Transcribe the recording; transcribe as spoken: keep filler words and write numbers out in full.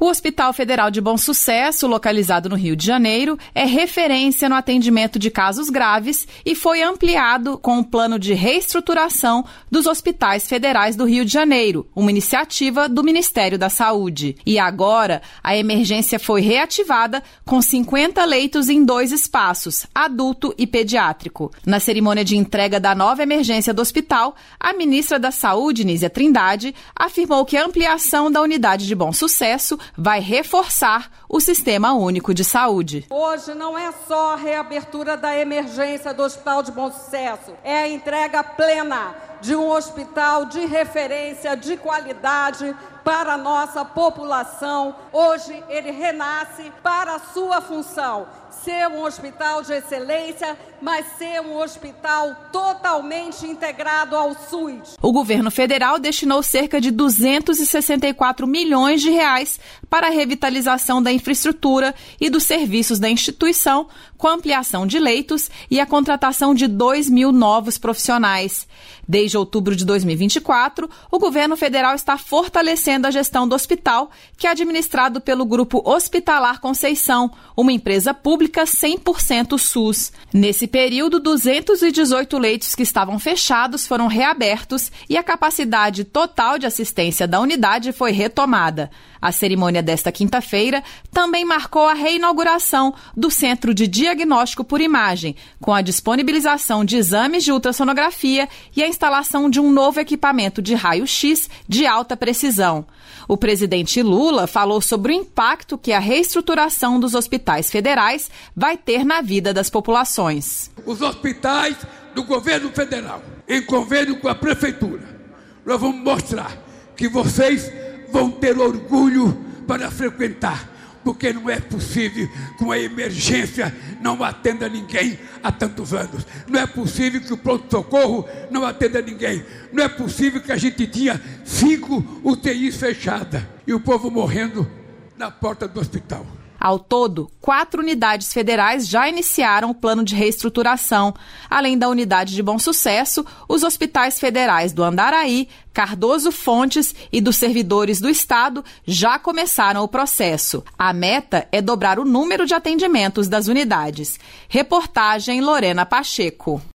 O Hospital Federal de Bom Sucesso, localizado no Rio de Janeiro, é referência no atendimento de casos graves e foi ampliado com o plano de reestruturação dos hospitais federais do Rio de Janeiro, uma iniciativa do Ministério da Saúde. E agora, a emergência foi reativada com cinquenta leitos em dois espaços, adulto e pediátrico. Na cerimônia de entrega da nova emergência do hospital, a ministra da Saúde, Nízia Trindade, afirmou que a ampliação da unidade de Bom Sucesso vai reforçar o Sistema Único de Saúde. Hoje não é só a reabertura da emergência do Hospital de Bom Sucesso, é a entrega plena de um hospital de referência, de qualidade para a nossa população. Hoje ele renasce para a sua função, ser um hospital de excelência, mas ser um hospital totalmente integrado ao SUS. O governo federal destinou cerca de duzentos e sessenta e quatro milhões de reais para a revitalização da infraestrutura e dos serviços da instituição, com a ampliação de leitos e a contratação de dois mil novos profissionais. Desde outubro de dois mil e vinte e quatro, o governo federal está fortalecendo a gestão do hospital, que é administrado pelo Grupo Hospitalar Conceição, uma empresa pública cem por cento SUS. Nesse período, duzentos e dezoito leitos que estavam fechados foram reabertos e a capacidade total de assistência da unidade foi retomada. A cerimônia desta quinta-feira também marcou a reinauguração do Centro de Diagnóstico por Imagem, com a disponibilização de exames de ultrassonografia e a instalação de um novo equipamento de raio-x de alta precisão. O presidente Lula falou sobre o impacto que a reestruturação dos hospitais federais vai ter na vida das populações. Os hospitais do governo federal, em convênio com a prefeitura, nós vamos mostrar que vocês vão ter orgulho para frequentar, porque não é possível que uma emergência não atenda ninguém há tantos anos. Não é possível que o pronto-socorro não atenda ninguém. Não é possível que a gente tinha cinco U T Is fechadas e o povo morrendo na porta do hospital. Ao todo, quatro unidades federais já iniciaram o plano de reestruturação. Além da unidade de Bom Sucesso, os hospitais federais do Andaraí, Cardoso Fontes e dos servidores do Estado já começaram o processo. A meta é dobrar o número de atendimentos das unidades. Reportagem Lorena Pacheco.